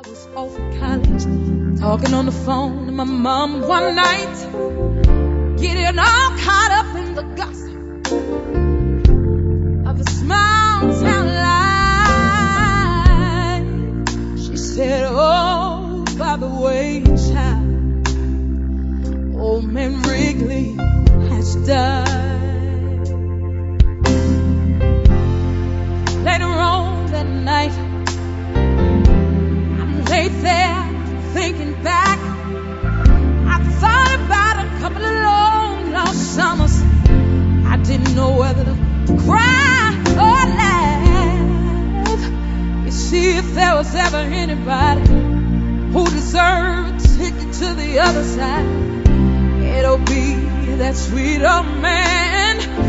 was off at college, talking on the phone to my mom one night, getting all caught up in the gossip of a small town life. She said, oh, by the way, child, old man Wrigley has died. Later on that night, lay there thinking back. I thought about a couple of long lost summers. I didn't know whether to cry or laugh. You see, if there was ever anybody who deserved a ticket to the other side, it'll be that sweet old man